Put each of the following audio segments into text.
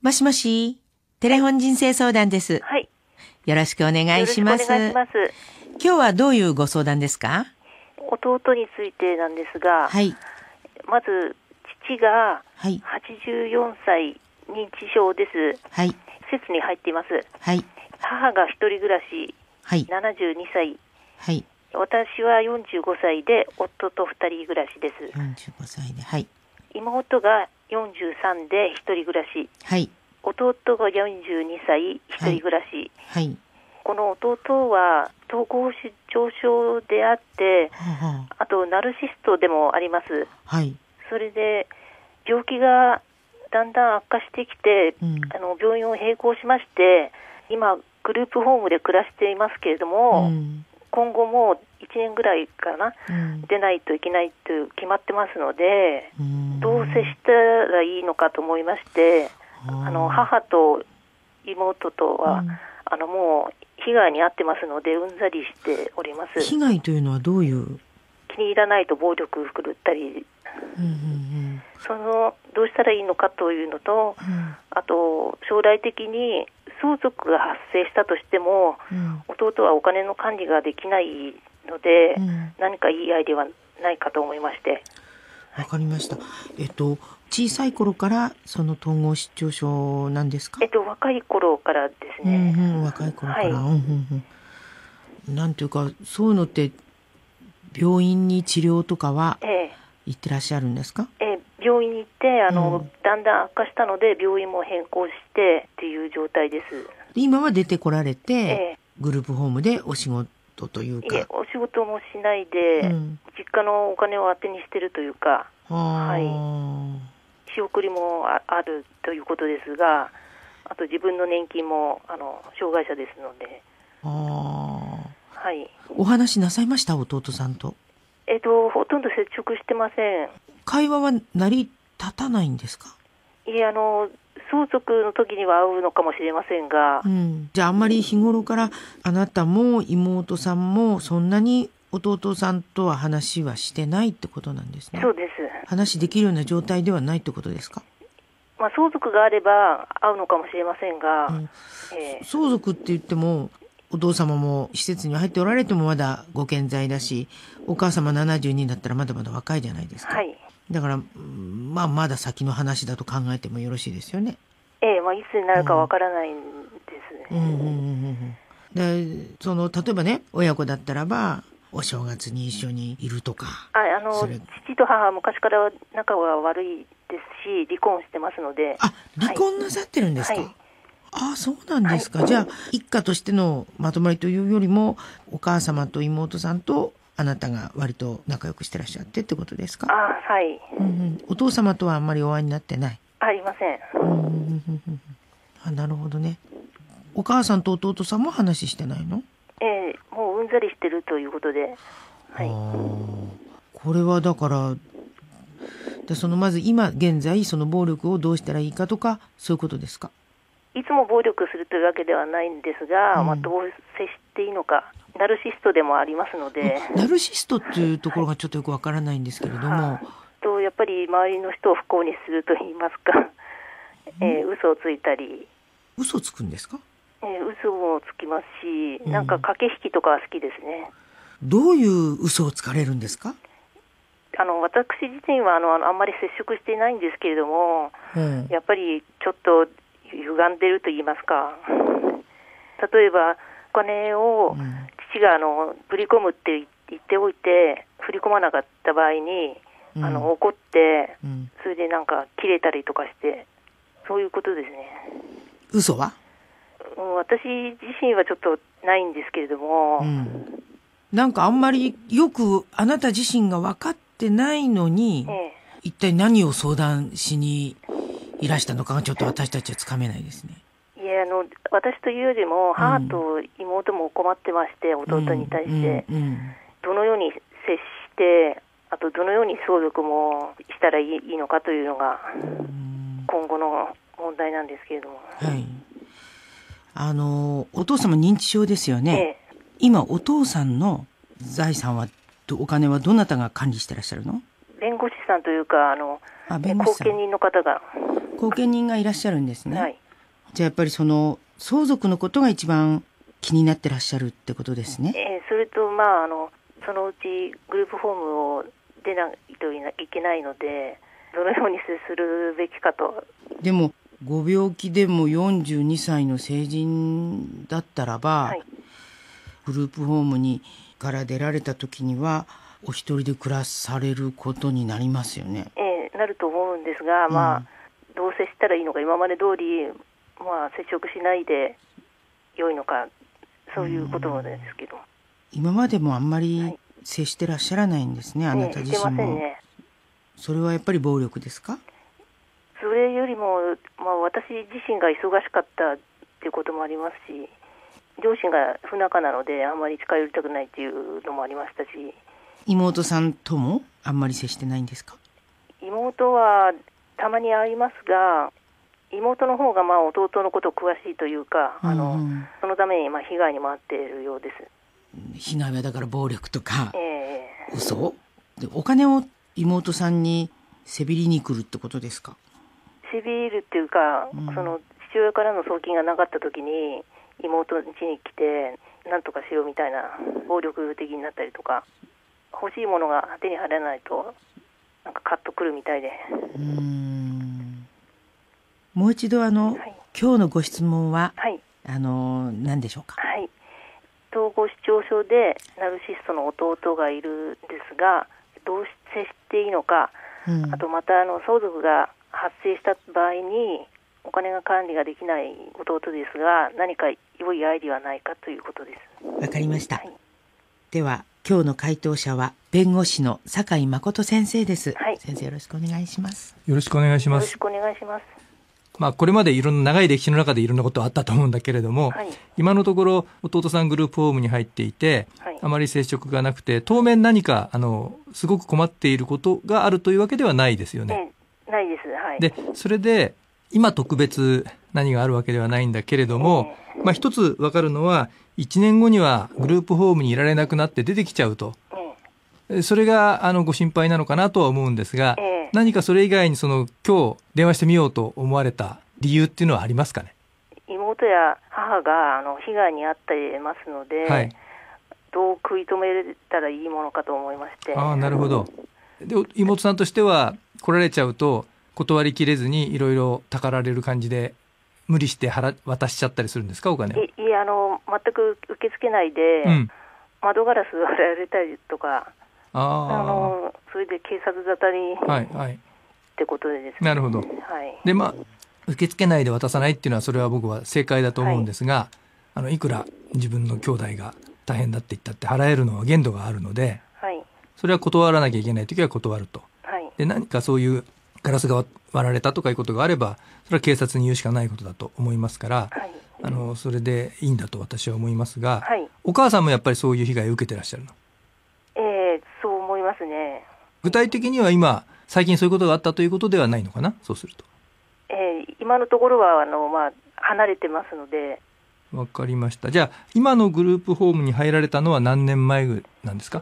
もしもし、テレフォン人生相談です。 はい。 よろしくお願いします。 よろしくお願いします。 今日はどういうご相談ですか？ 弟についてなんですが、 はい。 まず父がはい。 84歳認知症です。 はい。 施設に入っています。 はい。 母が一人暮らし、 はい。 72歳。 はい。 私は45歳で夫と二人暮らしです。 45歳で。はい。 妹が43で一人暮らし。 はい。 弟が42歳一人暮らし。 はい。 この弟は統合失調症であって、 はあとナルシストでもあります。 はい。 それで病気がだんだん悪化してきて、病院を並行しまして、今グループホームで暮らしていますけれども、今後も1年ぐらいかな、出ないといけないと決まってますので、どう接したらいいのかと思いまして、母と妹とは、もう被害に遭ってますのでうんざりしております。 被害というのはどういう？ 気に入らないと暴力振るったり、どうしたらいいのかというのと、あと将来的に相続が発生したとしても、弟はお金の管理ができないので、何かいいアイデアはないかと思いまして。 わかりました。小さい頃からその統合失調症なんですか？ 若い頃からですね。 若い頃から。なんていうか、そういうのって病院に治療とかは行ってらっしゃるんですか？ 病院に行ってだんだん悪化したので病院も変更してっていう状態です。 今は出てこられて、グループホームでお仕事というか。 お仕事もしないで、実家のお金を当てにしてるというか、仕送りもあるということですが、あと自分の年金も障害者ですので。 お話なさいました？弟さんと。 ほとんど接触してません。 会話は成り立たないんですか？ いえ、相続の時には会うのかもしれませんが、 じゃああんまり日頃からあなたも妹さんもそんなに弟さんとは話はしてないってことなんですね。 そうです。 話できるような状態ではないってことですか？ 相続があれば会うのかもしれませんが、 相続って言ってもお父様も施設に入っておられてもまだご健在だし、お母様72だったらまだまだ若いじゃないですか。だからまだ先の話だと考えてもよろしいですよね。 いつになるかわからないんですね。 で例えばね、親子だったらばお正月に一緒にいるとか。父と母は昔から仲が悪いですし、離婚してますので。 離婚なさってるんですか？そうなんですか。じゃあ一家としてのまとまりというよりも、お母様と妹さんとあなたが割と仲良くしてらっしゃってってことですか？ はい。 お父様とはあんまりお会いになってない？ ありません。 なるほどね。お母さんと弟さんも話してないの？ もううんざりしてるということで。 これはだからまず今現在その暴力をどうしたらいいかとか、そういうことですか？ いつも暴力するというわけではないんですが、どう接していいのか。ナルシストでもありますので。 ナルシストっていうところがちょっとよくわからないんですけれども、 やっぱり周りの人を不幸にすると言いますか、嘘をついたり。 嘘つくんですか？ 嘘もつきますし、なんか駆け引きとかは好きですね。 どういう嘘をつかれるんですか？ 私自身はあんまり接触していないんですけれども、やっぱりちょっと歪んでると言いますか。例えばお金を父が振り込むって言っておいて振り込まなかった場合に怒って、それでなんか切れたりとかして、そういうことですね。 嘘は？ 私自身はちょっとないんですけれども、 なんかあんまりよくあなた自身が分かってないのに、一体何を相談しにいらしたのかがちょっと私たちはつかめないですね。 私というよりも母と妹も困ってまして、弟に対して、どのように接して、あとどのように相続もしたらいいのかというのが今後の問題なんですけれども。 お父様認知症ですよね。今お父さんの財産はお金はどなたが管理してらっしゃるの？ 弁護士さんというか後見人の方が。 後見人がいらっしゃるんですね。 はい、 じゃあやっぱりその相続のことが一番気になってらっしゃるってことですね。 それと、そのうちグループホームを出ないといけないので、どのように接するべきかと。 でもご病気でも42歳の成人だったらば、はい、グループホームから出られた時にはお一人で暮らされることになりますよね。 なると思うんですが、どう接したらいいのか、今まで通り、接触しないで良いのか、そういうことなんですけど。 今までもあんまり接してらっしゃらないんですね、あなた自身も。 してませんね。 それはやっぱり暴力ですか？ それよりも、私自身が忙しかったっていうこともありますし、両親が不仲なのであんまり近寄りたくないっていうのもありましたし。 妹さんともあんまり接してないんですか？ 妹はたまに会いますが、妹の方が弟のこと詳しいというか、そのために被害にも遭っているようです。 被害はだから暴力とか、嘘でお金を妹さんにせびりに来るってことですか？ せびるっていうか、その父親からの送金がなかった時に妹の家に来て何とかしようみたいな暴力的になったりとか、欲しいものが手に入らないとなんかカッとくるみたいで。 もう一度今日のご質問は、何でしょうか？ はい、統合失調症でナルシストの弟がいるんですが、どう接していいのか、あとまた相続が発生した場合にお金が管理ができない弟ですが、何か良いアイディアはないかということです。 わかりました。では今日の回答者は弁護士の酒井誠先生です。先生よろしくお願いします。 よろしくお願いします。 よろしくお願いします。 これまでいろんな長い歴史の中でいろんなことあったと思うんだけれども、今のところ弟さんグループホームに入っていて、あまり接触がなくて、当面何かすごく困っていることがあるというわけではないですよね。 ないです。 でそれで今特別何があるわけではないんだけれども、一つ分かるのは1年後にはグループホームにいられなくなって出てきちゃうと、それがご心配なのかなとは思うんですが、何かそれ以外に今日電話してみようと思われた理由っていうのはありますかね？ 妹や母が被害に遭っていますので、どう食い止めたらいいものかと思いまして。 なるほど。で妹さんとしては来られちゃうと断りきれずにいろいろたかられる感じで無理して渡しちゃったりするんですか、お金を？ 全く受け付けないで、窓ガラス割られたりとか、それで警察沙汰に、ってことでですね。 なるほど。で受け付けないで渡さないっていうのはそれは僕は正解だと思うんですが、いくら自分の兄弟が大変だって言ったって払えるのは限度があるので、それは断らなきゃいけないときは断ると。で何かそういうガラスが割られたとかいうことがあれば、それは警察に言うしかないことだと思いますから、それでいいんだと私は思いますが、お母さんもやっぱりそういう被害を受けてらっしゃるの？ そう思いますね。 具体的には今最近そういうことがあったということではないのかな、そうすると。 今のところは離れてますので。 わかりました。じゃあ今のグループホームに入られたのは何年前なんですか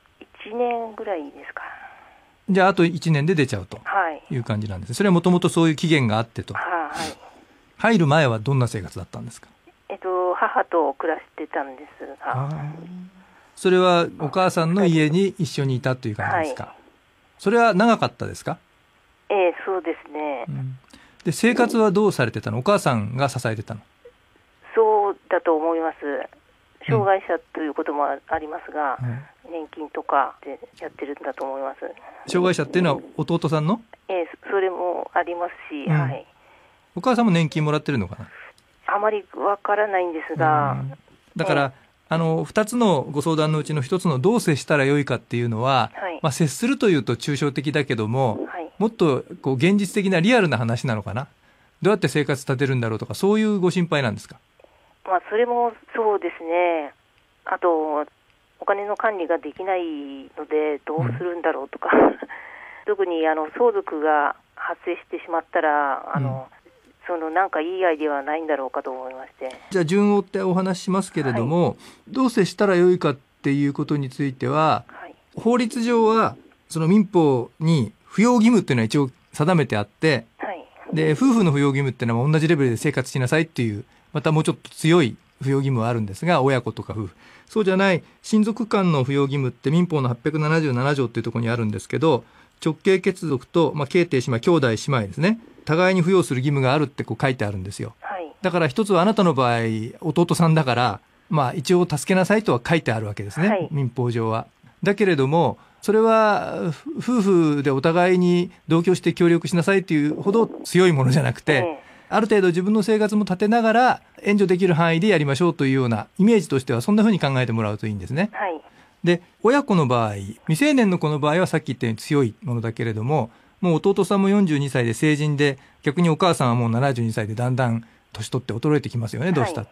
？1年ぐらいですか。 じゃああと1年で出ちゃうという感じなんですね。それはもともとそういう期限があってと。入る前はどんな生活だったんですか？ 母と暮らしてたんですが。 それはお母さんの家に一緒にいたという感じですか？それは長かったですか？ そうですね。 で生活はどうされてたの？お母さんが支えてたの？ そうだと思います。障害者ということもありますが、年金とかでやってるんだと思います。 障害者っていうのは弟さんの？ それもありますし、 お母さんも年金もらってるのかな？ あまりわからないんですが、 だから2つのご相談のうちの1つのどう接したらよいかっていうのは、接するというと抽象的だけども、もっと現実的なリアルな話なのかな。どうやって生活立てるんだろうとか、そういうご心配なんですか？ それもそうですね。あとお金の管理ができないのでどうするんだろうとか、特に相続が発生してしまったらなんかいいアイデアはないんだろうかと思いまして。 じゃあ順を追ってお話ししますけれども、どう接したらよいかっていうことについては、法律上はその民法に扶養義務っていうのは一応定めてあって、 で夫婦の扶養義務っていうのは同じレベルで生活しなさいっていうまたもうちょっと強い扶養義務はあるんですが、親子とか夫婦、そうじゃない親族間の扶養義務って民法の877条っていうところにあるんですけど、直系血族と、兄弟姉妹、兄弟姉妹ですね、互いに扶養する義務があるってこう書いてあるんですよ。だから一つはあなたの場合弟さんだから、一応助けなさいとは書いてあるわけですね、民法上は。だけれどもそれは夫婦でお互いに同居して協力しなさいっていうほど強いものじゃなくて、ある程度自分の生活も立てながら援助できる範囲でやりましょうというようなイメージとしてはそんな風に考えてもらうといいんですね。で親子の場合、未成年の子の場合はさっき言ったように強いものだけれども、もう弟さんも42歳で成人で、逆にお母さんはもう72歳でだんだん年取って衰えてきますよね、どうしたって、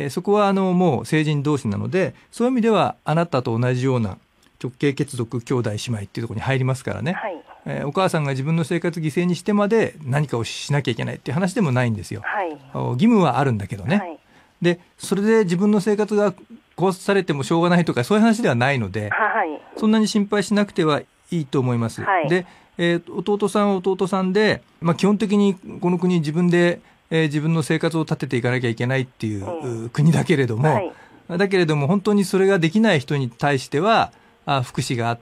そこはもう成人同士なので、そういう意味ではあなたと同じような直系血族兄弟姉妹っていうところに入りますからね、お母さんが自分の生活犠牲にしてまで何かをしなきゃいけないっていう話でもないんですよ、義務はあるんだけどね、でそれで自分の生活が壊されてもしょうがないとかそういう話ではないので、そんなに心配しなくてはいいと思います、で、弟さんは弟さんで、基本的にこの国自分で、自分の生活を立てていかなきゃいけないっていう、国だけれども、本当にそれができない人に対しては福祉があって、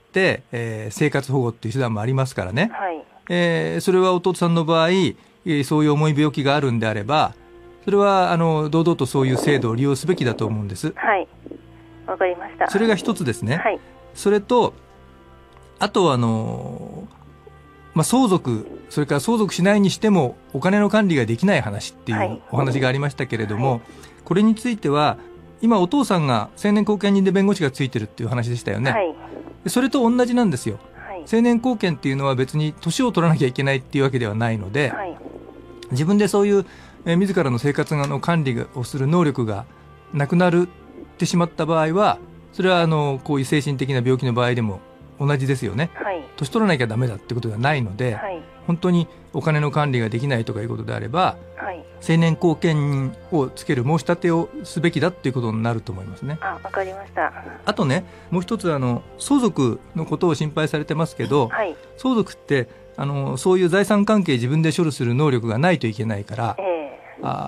生活保護っていう手段もありますからね、それは弟さんの場合そういう重い病気があるんであれば、それは堂々とそういう制度を利用すべきだと思うんです。 わかりました。 それが一つですね、それとあとは相続、それから相続しないにしてもお金の管理ができない話っていうお話がありましたけれども、これについては今お父さんが成年後見人で弁護士がついてるっていう話でしたよね、それと同じなんですよ、成年後見っていうのは別に年を取らなきゃいけないっていうわけではないので、自分でそういう自らの生活の管理をする能力がなくなってしまった場合は、それはこういう精神的な病気の場合でも同じですよね、年取らなきゃダメだってことではないので、本当にお金の管理ができないとかいうことであれば、成年後見人をつける申し立てをすべきだっていうことになると思いますね。 わかりました。 あとね、もう一つ相続のことを心配されてますけど、相続ってそういう財産関係自分で処理する能力がないといけないから、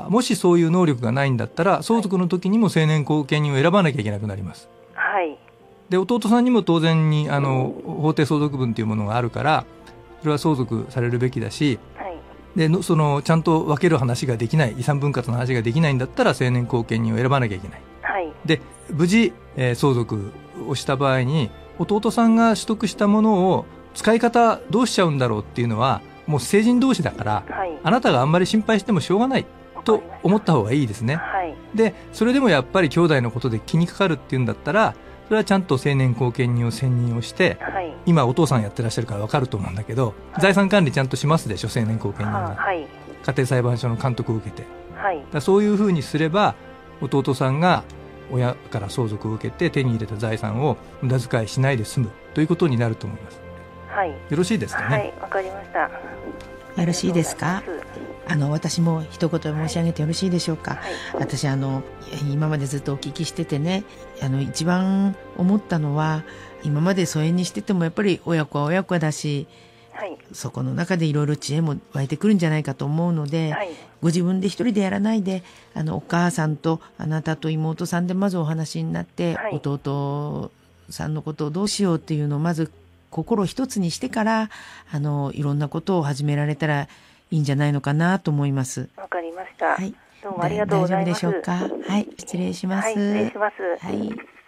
もしそういう能力がないんだったら相続の時にも成年後見人を選ばなきゃいけなくなります。で弟さんにも当然に法定相続分というものがあるから、それは相続されるべきだし、でちゃんと分ける話ができない、遺産分割の話ができないんだったら成年後見人を選ばなきゃいけない、で無事、相続をした場合に弟さんが取得したものを使い方どうしちゃうんだろうっていうのはもう成人同士だから、あなたがあんまり心配してもしょうがないと思った方がいいですね、でそれでもやっぱり兄弟のことで気にかかるっていうんだったら、それはちゃんと成年後見人を選任をして、今お父さんやってらっしゃるから分かると思うんだけど、財産管理ちゃんとしますでしょ、成年後見人が、家庭裁判所の監督を受けて、だそういうふうにすれば弟さんが親から相続を受けて手に入れた財産を無駄遣いしないで済むということになると思います。よろしいですかね。 わかりました。 よろしいですか。私も一言申し上げてよろしいでしょうか。私今までずっとお聞きしててね、一番思ったのは、今まで疎遠にしててもやっぱり親子は親子だし、そこの中でいろいろ知恵も湧いてくるんじゃないかと思うので、ご自分で一人でやらないで、お母さんとあなたと妹さんでまずお話になって、弟さんのことをどうしようっていうのをまず心一つにしてから、いろんなことを始められたらいいんじゃないのかなと思います。 わかりました。どうもありがとうございます。 大丈夫でしょうか。失礼します。 失礼します。